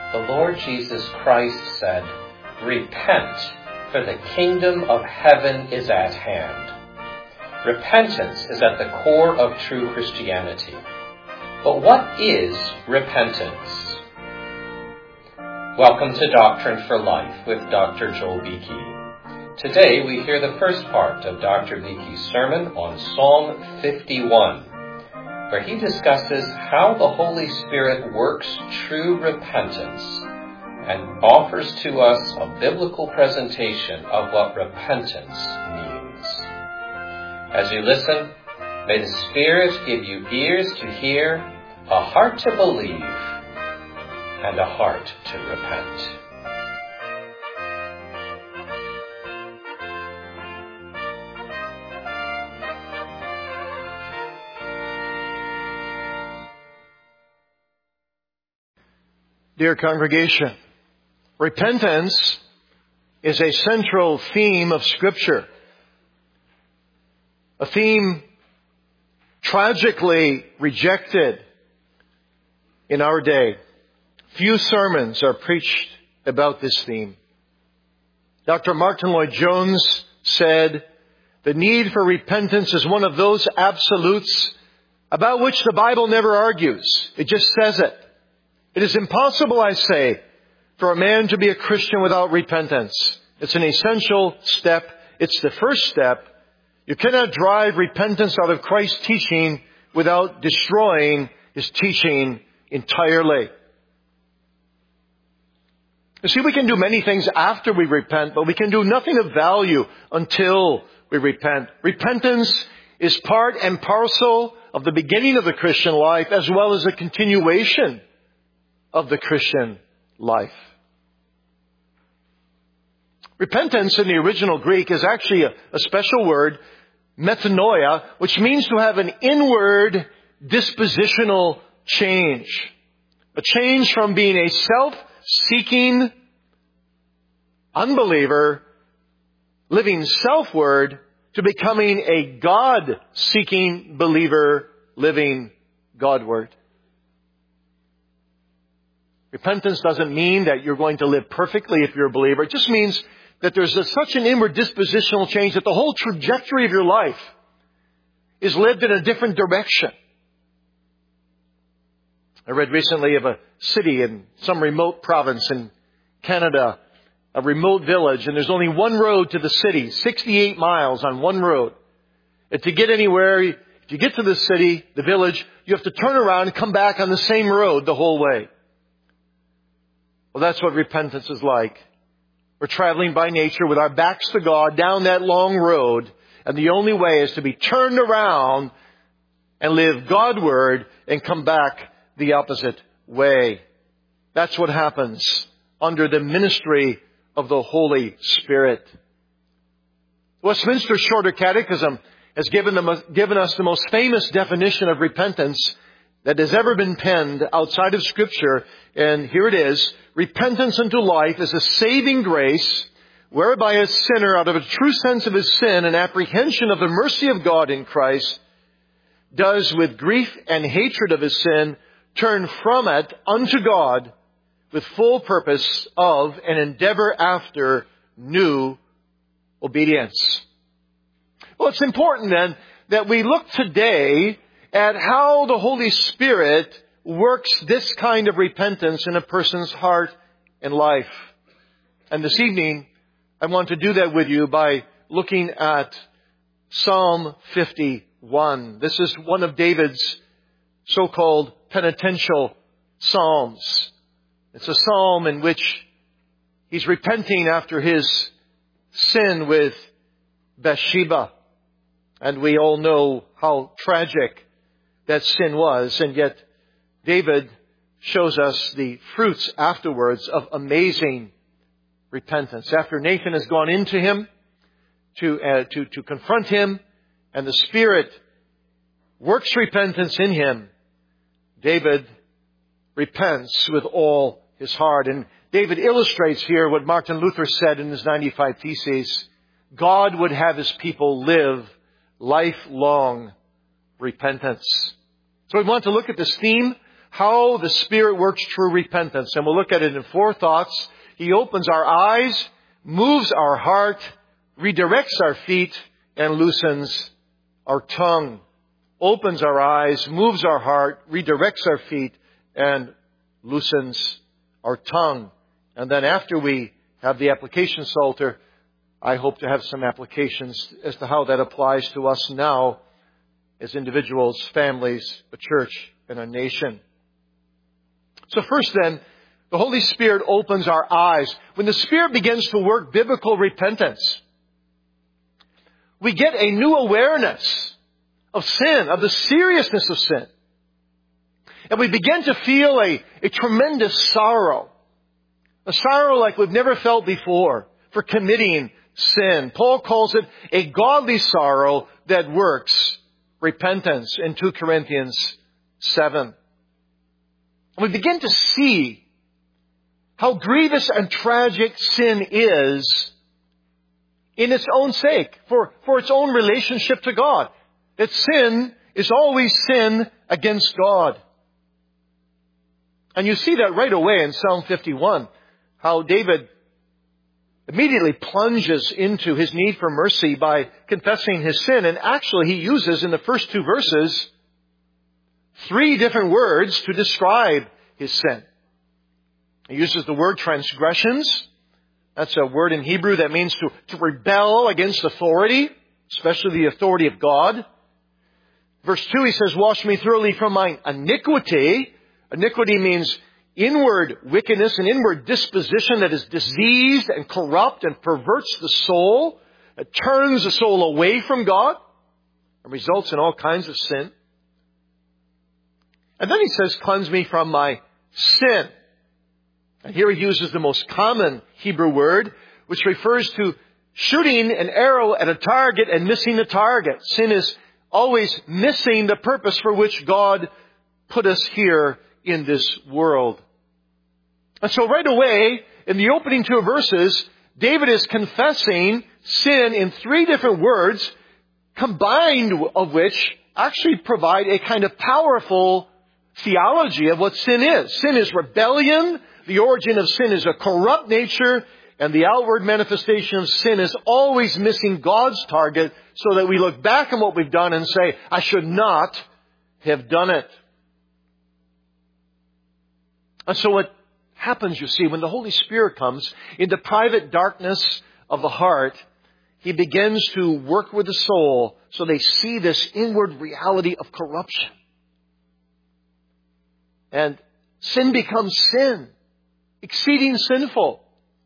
the Lord Jesus Christ said, "Repent, for the kingdom of heaven is at hand." Repentance is at the core of true Christianity. But what is repentance? Welcome to Doctrine for Life with Dr. Joel Beeke. Today we hear the first part of Dr. Beeke's sermon on Psalm 51, where he discusses how the Holy Spirit works true repentance and offers to us a biblical presentation of what repentance means. As you listen, may the Spirit give you ears to hear, a heart to believe, and a heart to repent. Dear congregation, repentance is a central theme of Scripture. A theme tragically rejected in our day. Few sermons are preached about this theme. Dr. Martin Lloyd-Jones said, "The need for repentance is one of those absolutes about which the Bible never argues. It just says it. It is impossible, I say, for a man to be a Christian without repentance. It's an essential step. It's the first step. You cannot drive repentance out of Christ's teaching without destroying His teaching entirely." You see, we can do many things after we repent, but we can do nothing of value until we repent. Repentance is part and parcel of the beginning of the Christian life as well as the continuation of the Christian life. Repentance in the original Greek is actually a special word, metanoia, which means to have an inward dispositional change. A change from being a self-seeking unbeliever, living self-ward, to becoming a God-seeking believer, living Godward. Repentance doesn't mean that you're going to live perfectly if you're a believer. It just means that there's such an inward dispositional change that the whole trajectory of your life is lived in a different direction. I read recently of a city in some remote province in Canada, a remote village, and there's only one road to the city, 68 miles on one road. And to get anywhere, if you get to the city, the village, you have to turn around and come back on the same road the whole way. Well, that's what repentance is like. We're traveling by nature with our backs to God down that long road, and the only way is to be turned around and live Godward and come back the opposite way. That's what happens under the ministry of the Holy Spirit. Westminster Shorter Catechism has given us the most famous definition of repentance that has ever been penned outside of Scripture, and here it is. Repentance unto life is a saving grace whereby a sinner, out of a true sense of his sin and apprehension of the mercy of God in Christ, does with grief and hatred of his sin turn from it unto God with full purpose of and endeavor after new obedience. Well, it's important then that we look today at how the Holy Spirit works this kind of repentance in a person's heart and life. And this evening, I want to do that with you by looking at Psalm 51. This is one of David's so-called penitential psalms. It's a psalm in which he's repenting after his sin with Bathsheba. And we all know how tragic that sin was, and yet David shows us the fruits afterwards of amazing repentance. After Nathan has gone into him to confront him, and the Spirit works repentance in him, David repents with all his heart. And David illustrates here what Martin Luther said in his 95 Theses. God would have His people live lifelong repentance. So we want to look at this theme how the Spirit works through repentance. And we'll look at it in 4 thoughts. He opens our eyes, moves our heart, redirects our feet, and loosens our tongue. Opens our eyes, moves our heart, redirects our feet, and loosens our tongue. And then after we have the application psalter, I hope to have some applications as to how that applies to us now as individuals, families, a church, and a nation. So first then, the Holy Spirit opens our eyes. When the Spirit begins to work biblical repentance, we get a new awareness of sin, of the seriousness of sin. And we begin to feel a tremendous sorrow. A sorrow like we've never felt before for committing sin. Paul calls it a godly sorrow that works repentance in 2 Corinthians 7. And we begin to see how grievous and tragic sin is in its own sake, for its own relationship to God. That sin is always sin against God. And you see that right away in Psalm 51, how David immediately plunges into his need for mercy by confessing his sin. And actually he uses in the first 2 verses 3 different words to describe his sin. He uses the word transgressions. That's a word in Hebrew that means to rebel against authority, especially the authority of God. Verse 2, he says, wash me thoroughly from my iniquity. Iniquity means inward wickedness, an inward disposition that is diseased and corrupt and perverts the soul. It turns the soul away from God and results in all kinds of sin. And then he says, cleanse me from my sin. And here he uses the most common Hebrew word, which refers to shooting an arrow at a target and missing the target. Sin is always missing the purpose for which God put us here in this world. And so right away, in the opening 2 verses, David is confessing sin in 3 different words, combined of which actually provide a kind of powerful theology of what sin is. Sin is rebellion. The origin of sin is a corrupt nature. And the outward manifestation of sin is always missing God's target, so that we look back on what we've done and say, I should not have done it. And so what happens, you see, when the Holy Spirit comes in the private darkness of the heart, He begins to work with the soul so they see this inward reality of corruption. And sin becomes sin, exceeding sinful.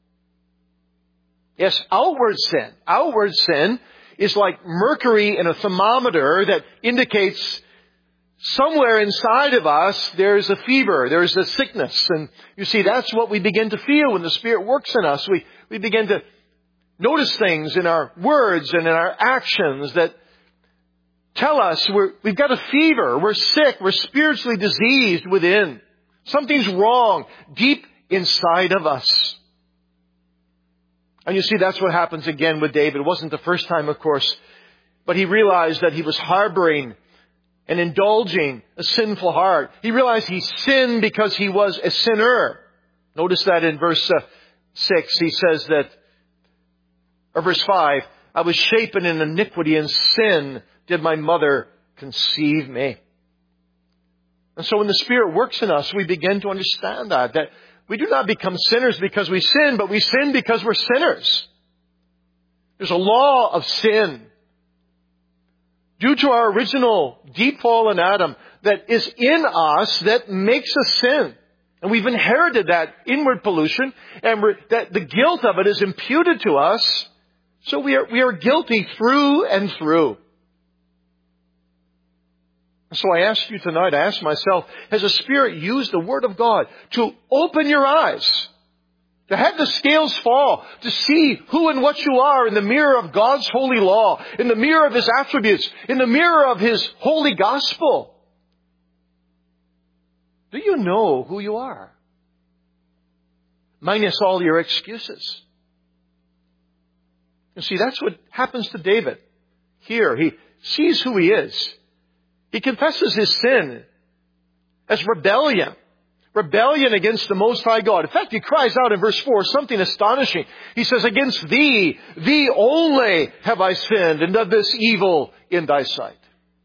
Yes, outward sin. Outward sin is like mercury in a thermometer that indicates somewhere inside of us there's a fever, there's a sickness. And you see, that's what we begin to feel when the Spirit works in us. We begin to notice things in our words and in our actions that tell us we've got a fever, we're sick, we're spiritually diseased within. Something's wrong deep inside of us. And you see, that's what happens again with David. It wasn't the first time, of course, but he realized that he was harboring and indulging a sinful heart. He realized he sinned because he was a sinner. Notice that in verse 6, he says that, or verse 5, I was shapen in iniquity and sin did my mother conceive me. And so when the Spirit works in us, we begin to understand that we do not become sinners because we sin, but we sin because we're sinners. There's a law of sin due to our original deep fall in Adam that is in us that makes us sin. And we've inherited that inward pollution, and that the guilt of it is imputed to us. So we are guilty through and through. So I ask you tonight, I ask myself, has the Spirit used the Word of God to open your eyes, to have the scales fall, to see who and what you are in the mirror of God's holy law, in the mirror of His attributes, in the mirror of His holy gospel? Do you know who you are? Minus all your excuses. You see, that's what happens to David. Here, he sees who he is. He confesses his sin. as rebellion. Rebellion against the Most High God. In fact, he cries out in verse 4 something astonishing. He says, against thee only have I sinned, and done this evil in thy sight.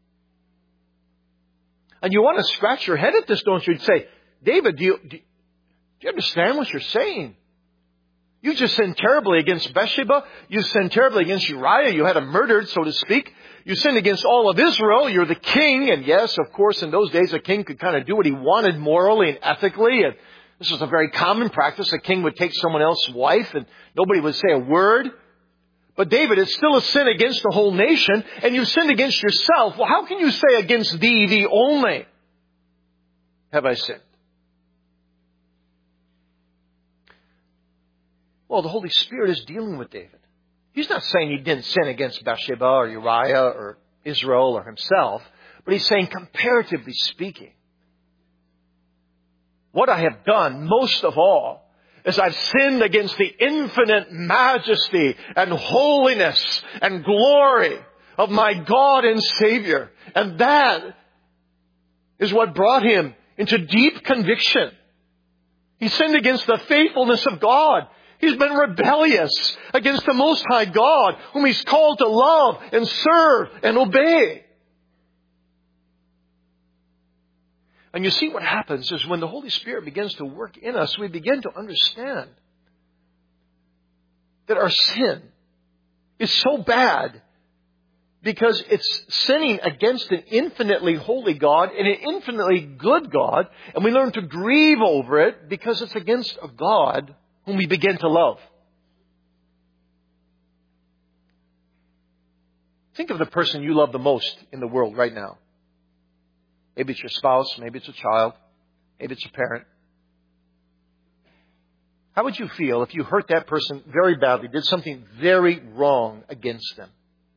And you want to scratch your head at this, don't you? You'd say, David, do you understand what you're saying? You just sinned terribly against Bathsheba. You sinned terribly against Uriah. You had him murdered, so to speak. You sinned against all of Israel. You're the king. And yes, of course, in those days, a king could kind of do what he wanted morally and ethically. And this was a very common practice. A king would take someone else's wife and nobody would say a word. But David, it's still a sin against the whole nation. And you've sinned against yourself. Well, how can you say against thee only have I sinned? Well, the Holy Spirit is dealing with David. He's not saying he didn't sin against Bathsheba or Uriah or Israel or himself, but he's saying, comparatively speaking, what I have done most of all is I've sinned against the infinite majesty and holiness and glory of my God and Savior. And that is what brought him into deep conviction. He sinned against the faithfulness of God. He's been rebellious against the Most High God, whom He's called to love and serve and obey. And you see what happens is when the Holy Spirit begins to work in us, we begin to understand that our sin is so bad because it's sinning against an infinitely holy God and an infinitely good God, and we learn to grieve over it because it's against a God whom we begin to love. Think of the person you love the most in the world right now. Maybe it's your spouse, maybe it's a child, maybe it's a parent. How would you feel if you hurt that person very badly, did something very wrong against them?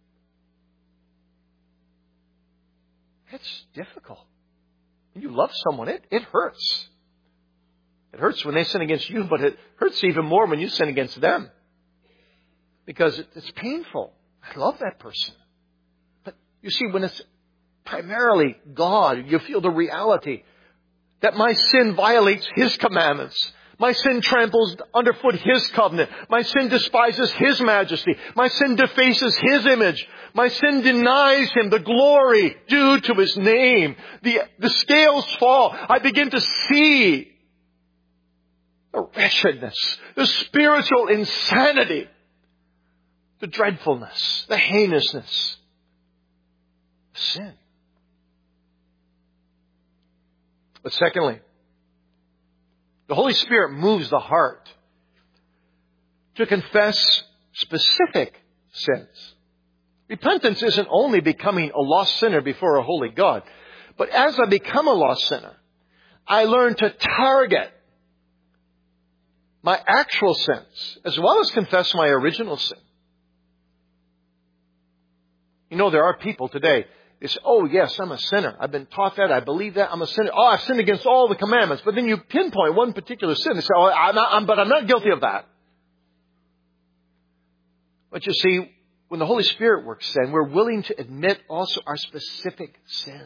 It's difficult. When you love someone, it hurts. It hurts when they sin against you, but it hurts even more when you sin against them. Because it's painful. I love that person. But you see, when it's primarily God, you feel the reality that my sin violates His commandments. My sin tramples underfoot His covenant. My sin despises His majesty. My sin defaces His image. My sin denies Him the glory due to His name. The scales fall. I begin to see the wretchedness, the spiritual insanity, the dreadfulness, the heinousness of sin. But secondly, the Holy Spirit moves the heart to confess specific sins. Repentance isn't only becoming a lost sinner before a holy God, but as I become a lost sinner, I learn to target my actual sins, as well as confess my original sin. You know, there are people today, they say, oh yes, I'm a sinner. I've been taught that. I believe that. I'm a sinner. Oh, I've sinned against all the commandments. But then you pinpoint one particular sin and say, oh, I'm not guilty of that. But you see, when the Holy Spirit works then, we're willing to admit also our specific sins.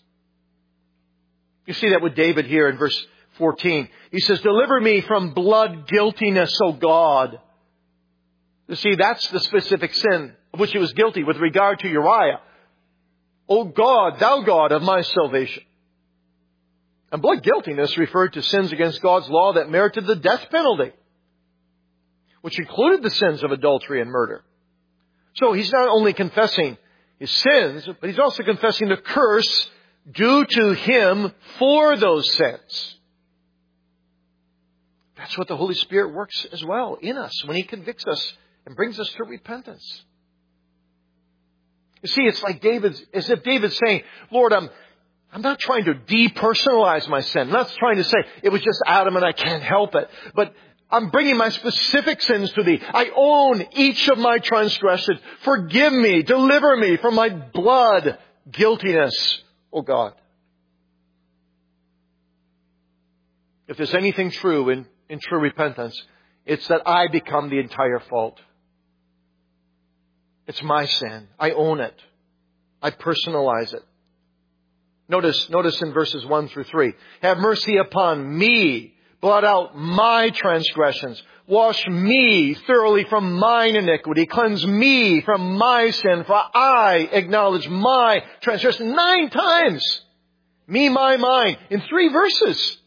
You see that with David here in verse 14. He says, deliver me from blood guiltiness, O God. You see, that's the specific sin of which he was guilty with regard to Uriah. O God, thou God of my salvation. And blood guiltiness referred to sins against God's law that merited the death penalty, which included the sins of adultery and murder. So he's not only confessing his sins, but he's also confessing the curse due to him for those sins. That's what the Holy Spirit works as well in us when He convicts us and brings us to repentance. You see, it's like as if David's saying, Lord, I'm not trying to depersonalize my sin. I'm not trying to say it was just Adam and I can't help it. But I'm bringing my specific sins to Thee. I own each of my transgressions. Forgive me, deliver me from my blood guiltiness, O God. If there's anything true in true repentance, it's that I become the entire fault. It's my sin. I own it. I personalize it. Notice in verses 1 through 3. Have mercy upon me. Blot out my transgressions. Wash me thoroughly from mine iniquity. Cleanse me from my sin. For I acknowledge my transgression 9 times. Me, my, mine. In 3 verses.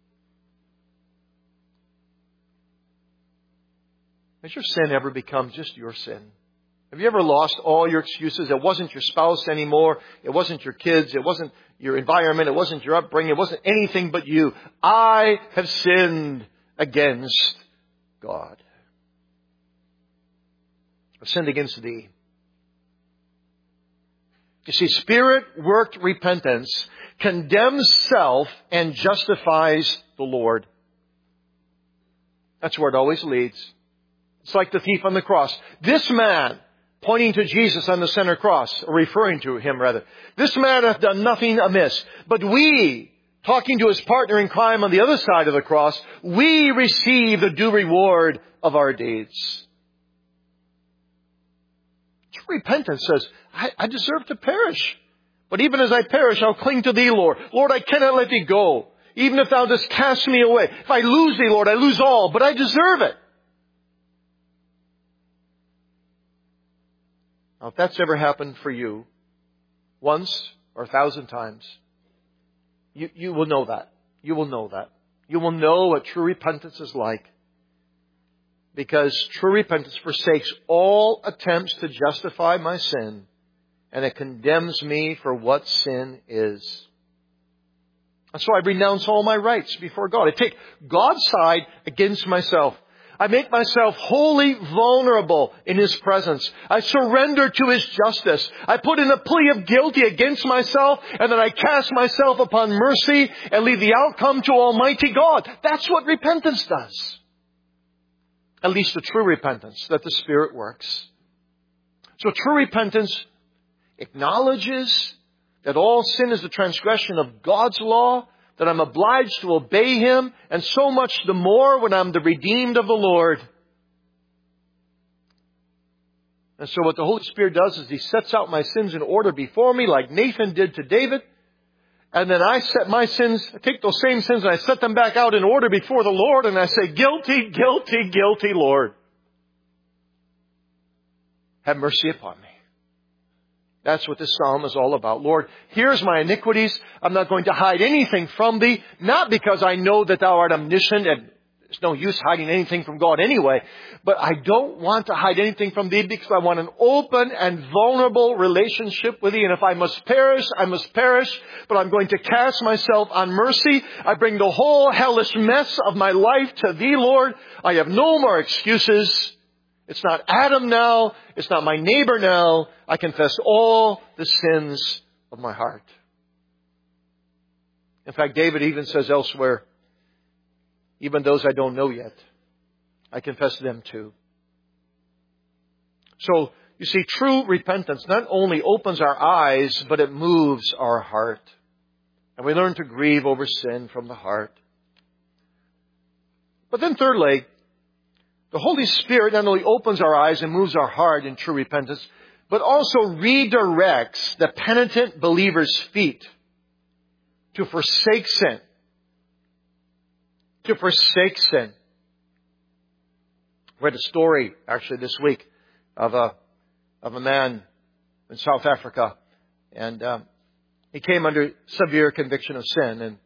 Has your sin ever become just your sin? Have you ever lost all your excuses? It wasn't your spouse anymore. It wasn't your kids. It wasn't your environment. It wasn't your upbringing. It wasn't anything but you. I have sinned against God. I've sinned against thee. You see, Spirit-worked repentance condemns self and justifies the Lord. That's where it always leads. It's like the thief on the cross. This man, pointing to Jesus on the center cross, or referring to him rather, this man hath done nothing amiss. But we, talking to his partner in crime on the other side of the cross, we receive the due reward of our deeds. True repentance says, I deserve to perish. But even as I perish, I'll cling to thee, Lord. Lord, I cannot let thee go. Even if thou dost cast me away. If I lose thee, Lord, I lose all. But I deserve it. Now, if that's ever happened for you, once or 1,000 times, you will know that. You will know that. You will know what true repentance is like. Because true repentance forsakes all attempts to justify my sin, and it condemns me for what sin is. And so I renounce all my rights before God. I take God's side against myself. I make myself wholly vulnerable in His presence. I surrender to His justice. I put in a plea of guilty against myself, and then I cast myself upon mercy and leave the outcome to Almighty God. That's what repentance does. At least the true repentance that the Spirit works. So true repentance acknowledges that all sin is the transgression of God's law, that I'm obliged to obey Him, and so much the more when I'm the redeemed of the Lord. And so what the Holy Spirit does is He sets out my sins in order before me, like Nathan did to David. And then I set my sins, I take those same sins and I set them back out in order before the Lord, and I say, guilty, guilty, guilty, Lord. Have mercy upon me. That's what this psalm is all about. Lord, here's my iniquities. I'm not going to hide anything from Thee, not because I know that Thou art omniscient and there's no use hiding anything from God anyway, but I don't want to hide anything from Thee because I want an open and vulnerable relationship with Thee. And if I must perish, I must perish, but I'm going to cast myself on mercy. I bring the whole hellish mess of my life to Thee, Lord. I have no more excuses. It's not Adam now. It's not my neighbor now. I confess all the sins of my heart. In fact, David even says elsewhere, even those I don't know yet, I confess them too. So, you see, true repentance not only opens our eyes, but it moves our heart. And we learn to grieve over sin from the heart. But then thirdly, the Holy Spirit not only opens our eyes and moves our heart in true repentance, but also redirects the penitent believer's feet to forsake sin. To forsake sin. I read a story actually this week of a man in South Africa, and he came under severe conviction of sin, and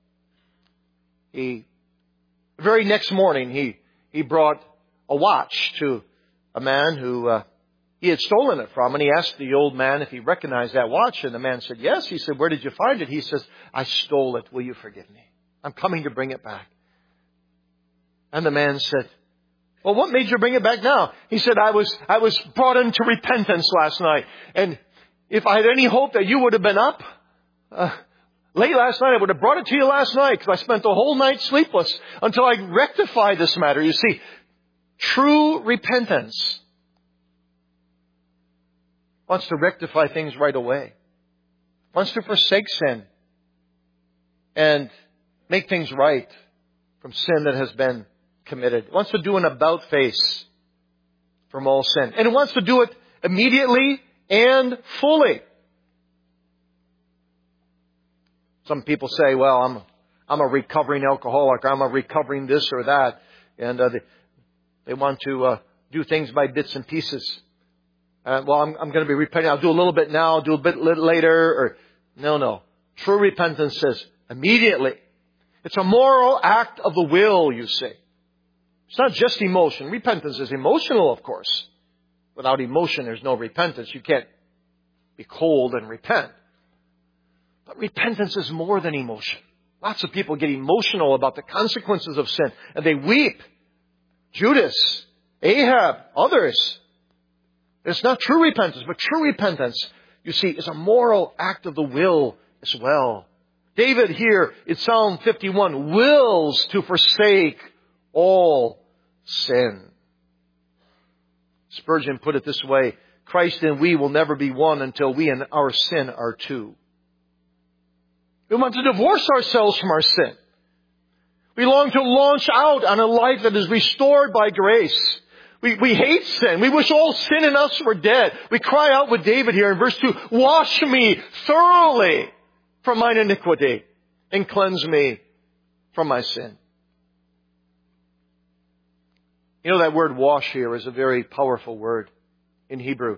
the very next morning he brought a watch to a man who he had stolen it from, and he asked the old man if he recognized that watch, and the man said yes. He said, "Where did you find it?" He says, "I stole it. Will you forgive me? I'm coming to bring it back." And the man said, "Well, what made you bring it back now?" He said, I was brought into repentance last night. And if I had any hope that you would have been up late last night, I would have brought it to you last night, because I spent the whole night sleepless until I rectified this matter." You see, true repentance wants to rectify things right away. Wants to forsake sin and make things right from sin that has been committed. It wants to do an about face from all sin. And it wants to do it immediately and fully. Some people say, well, I'm a recovering alcoholic, or I'm a recovering this or that. And they want to do things by bits and pieces. I'm going to be repenting. I'll do a little bit now, I'll do a bit later. Or no. True repentance says immediately. It's a moral act of the will, you see. It's not just emotion. Repentance is emotional, of course. Without emotion, there's no repentance. You can't be cold and repent. But repentance is more than emotion. Lots of people get emotional about the consequences of sin, and they weep. Judas, Ahab, others. It's not true repentance, but true repentance, you see, is a moral act of the will as well. David here in Psalm 51 wills to forsake all sin. Spurgeon put it this way, Christ and we will never be one until we and our sin are two. We want to divorce ourselves from our sin. We long to launch out on a life that is restored by grace. We hate sin. We wish all sin in us were dead. We cry out with David here in verse 2, wash me thoroughly from mine iniquity and cleanse me from my sin. You know, that word wash here is a very powerful word in Hebrew.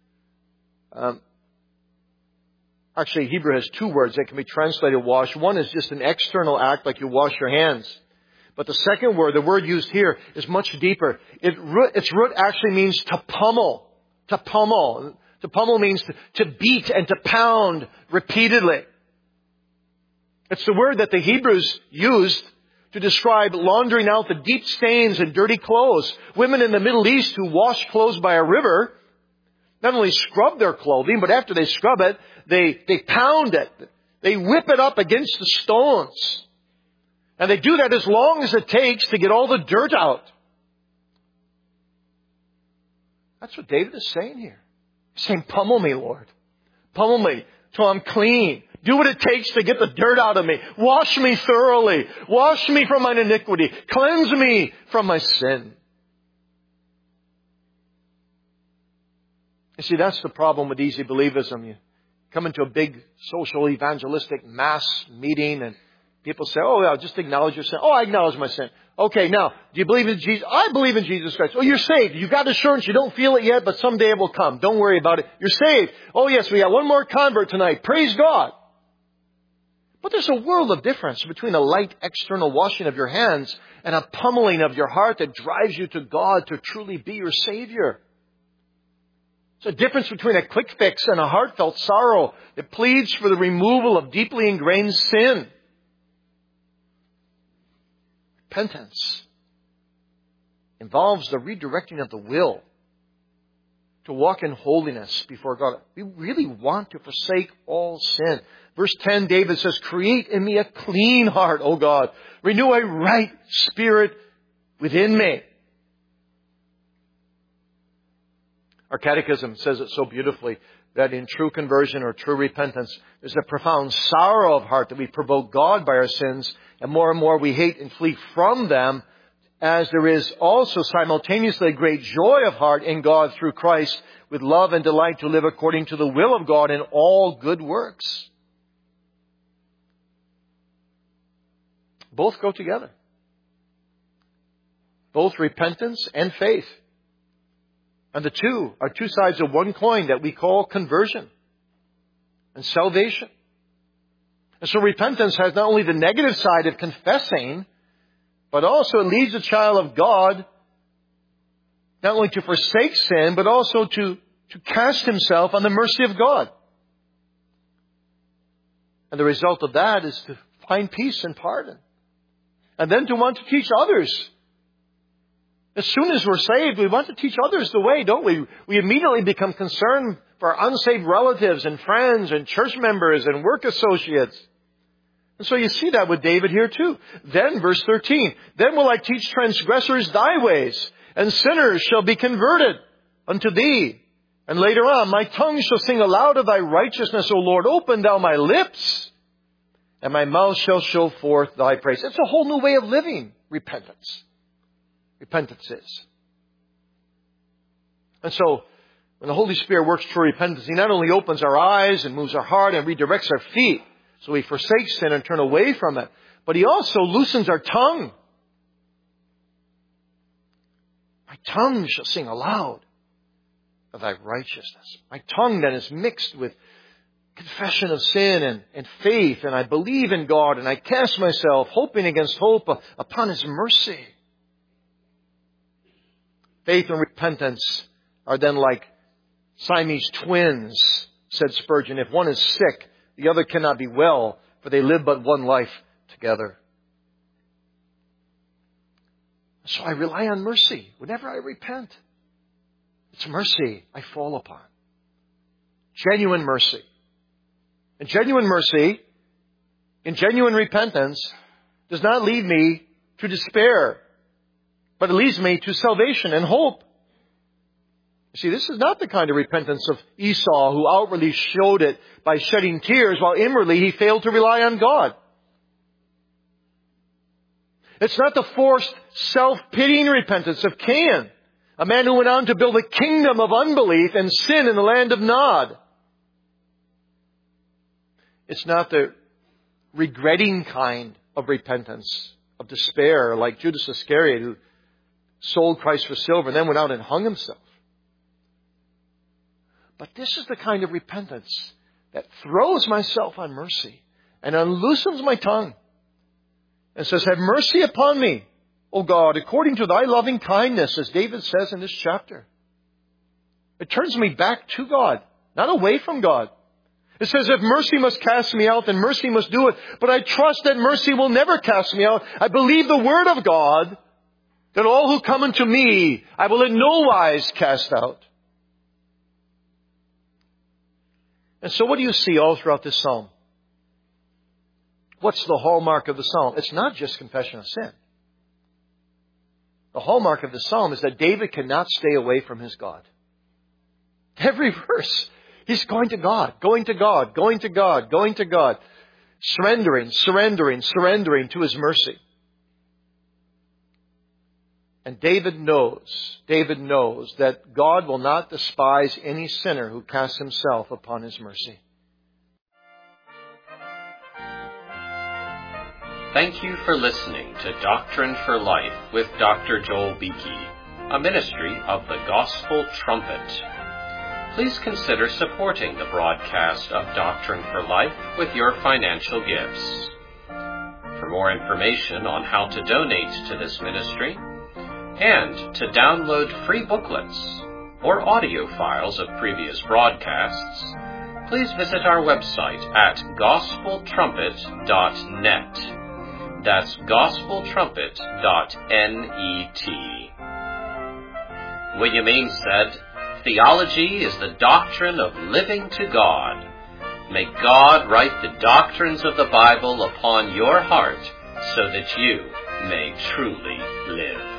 Actually, Hebrew has two words that can be translated wash. One is just an external act, like you wash your hands. But the second word, the word used here, is much deeper. Its root actually means to pummel. To pummel. To pummel means to beat and to pound repeatedly. It's the word that the Hebrews used to describe laundering out the deep stains and dirty clothes. Women in the Middle East who wash clothes by a river not only scrub their clothing, but after they scrub it, they pound it. They whip it up against the stones. And they do that as long as it takes to get all the dirt out. That's what David is saying here. He's saying, pummel me, Lord. Pummel me till I'm clean. Do what it takes to get the dirt out of me. Wash me thoroughly. Wash me from mine iniquity. Cleanse me from my sin. You see, that's the problem with easy believism. You come into a big social evangelistic mass meeting and people say, oh, yeah, just acknowledge your sin. Oh, I acknowledge my sin. Okay, now, do you believe in Jesus? I believe in Jesus Christ. Oh, you're saved. You've got assurance. You don't feel it yet, but someday it will come. Don't worry about it. You're saved. Oh, yes, we got one more convert tonight. Praise God. But there's a world of difference between a light external washing of your hands and a pummeling of your heart that drives you to God to truly be your Savior. There's a difference between a quick fix and a heartfelt sorrow that pleads for the removal of deeply ingrained sin. Repentance involves the redirecting of the will to walk in holiness before God. We really want to forsake all sin. Verse 10, David says, create in me a clean heart, O God. Renew a right spirit within me. Our catechism says it so beautifully that in true conversion or true repentance, there's a profound sorrow of heart that we provoke God by our sins, and more we hate and flee from them, as there is also simultaneously a great joy of heart in God through Christ, with love and delight to live according to the will of God in all good works. Both go together. Both repentance and faith. And the two are two sides of one coin that we call conversion and salvation. And so repentance has not only the negative side of confessing, but also it leads a child of God not only to forsake sin, but also to cast himself on the mercy of God. And the result of that is to find peace and pardon. And then to want to teach others. As soon as we're saved, we want to teach others the way, don't we? We immediately become concerned for our unsaved relatives and friends and church members and work associates. And so you see that with David here too. Then, verse 13, then will I teach transgressors thy ways, and sinners shall be converted unto thee. And later on, my tongue shall sing aloud of thy righteousness, O Lord. Open thou my lips, and my mouth shall show forth thy praise. It's a whole new way of living, repentance. Repentance is. And so, when the Holy Spirit works through repentance, He not only opens our eyes and moves our heart and redirects our feet, So we forsake sin and turn away from it. But He also loosens our tongue. My tongue shall sing aloud of Thy righteousness. My tongue then is mixed with confession of sin and faith, and I believe in God, and I cast myself, hoping against hope, upon His mercy. Faith and repentance are then like Siamese twins, said Spurgeon. If one is sick, the other cannot be well, for they live but one life together. So I rely on mercy whenever I repent. It's mercy I fall upon. Genuine mercy. And genuine mercy, in genuine repentance, does not lead me to despair, but it leads me to salvation and hope. You see, this is not the kind of repentance of Esau, who outwardly showed it by shedding tears, while inwardly he failed to rely on God. It's not the forced, self-pitying repentance of Cain, a man who went on to build a kingdom of unbelief and sin in the land of Nod. It's not the regretting kind of repentance, of despair, like Judas Iscariot, who sold Christ for silver and then went out and hung himself. But this is the kind of repentance that throws myself on mercy and unloosens my tongue and says, have mercy upon me, O God, according to Thy loving kindness, as David says in this chapter. It turns me back to God, not away from God. It says, if mercy must cast me out, then mercy must do it. But I trust that mercy will never cast me out. I believe the Word of God, that all who come unto me, I will in no wise cast out. And so what do you see all throughout this psalm? What's the hallmark of the psalm? It's not just confession of sin. The hallmark of the psalm is that David cannot stay away from his God. Every verse, he's going to God, going to God, going to God, going to God. Surrendering to His mercy. And David knows that God will not despise any sinner who casts himself upon His mercy. Thank you for listening to Doctrine for Life with Dr. Joel Beeke, a ministry of the Gospel Trumpet. Please consider supporting the broadcast of Doctrine for Life with your financial gifts. For more information on how to donate to this ministry and to download free booklets or audio files of previous broadcasts, please visit our website at gospeltrumpet.net. That's gospeltrumpet.net. William Ames said, theology is the doctrine of living to God. May God write the doctrines of the Bible upon your heart so that you may truly live.